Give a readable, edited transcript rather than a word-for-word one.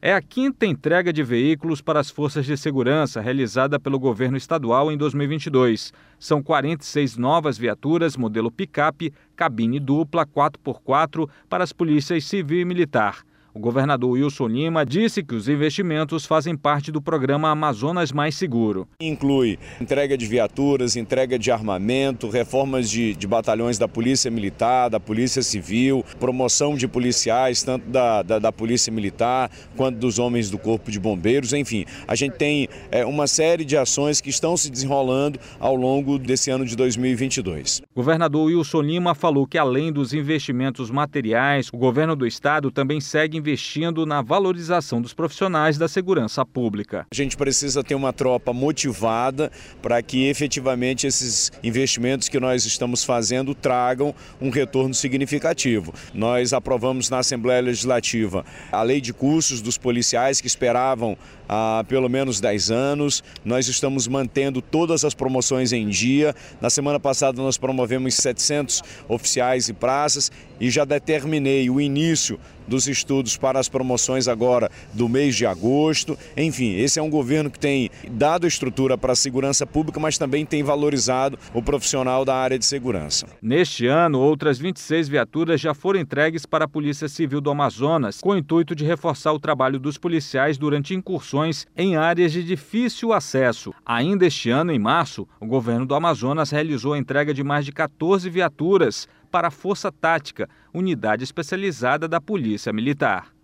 É a quinta entrega de veículos para as forças de segurança realizada pelo governo estadual em 2022. São 46 novas viaturas, modelo picape, cabine dupla 4x4 para as polícias civil e militar. O governador Wilson Lima disse que os investimentos fazem parte do programa Amazonas Mais Seguro. Inclui entrega de viaturas, entrega de armamento, reformas de batalhões da Polícia Militar, da Polícia Civil, promoção de policiais, tanto da Polícia Militar quanto dos homens do Corpo de Bombeiros. Enfim, a gente tem uma série de ações que estão se desenrolando ao longo desse ano de 2022. O governador Wilson Lima falou que, além dos investimentos materiais, o governo do estado também segue investindo na valorização dos profissionais da segurança pública. A gente precisa ter uma tropa motivada para que efetivamente esses investimentos que nós estamos fazendo tragam um retorno significativo. Nós aprovamos na Assembleia Legislativa a lei de cursos dos policiais que esperavam há pelo menos 10 anos. Nós estamos mantendo todas as promoções em dia. Na semana passada nós promovemos 700 oficiais e praças e já determinei o início dos estudos para as promoções agora do mês de agosto. Enfim, esse é um governo que tem dado estrutura para a segurança pública, mas também tem valorizado o profissional da área de segurança. Neste ano, outras 26 viaturas já foram entregues para a Polícia Civil do Amazonas, com o intuito de reforçar o trabalho dos policiais durante incursões em áreas de difícil acesso. Ainda este ano, em março, o governo do Amazonas realizou a entrega de mais de 14 viaturas para a Força Tática, unidade especializada da Polícia Militar.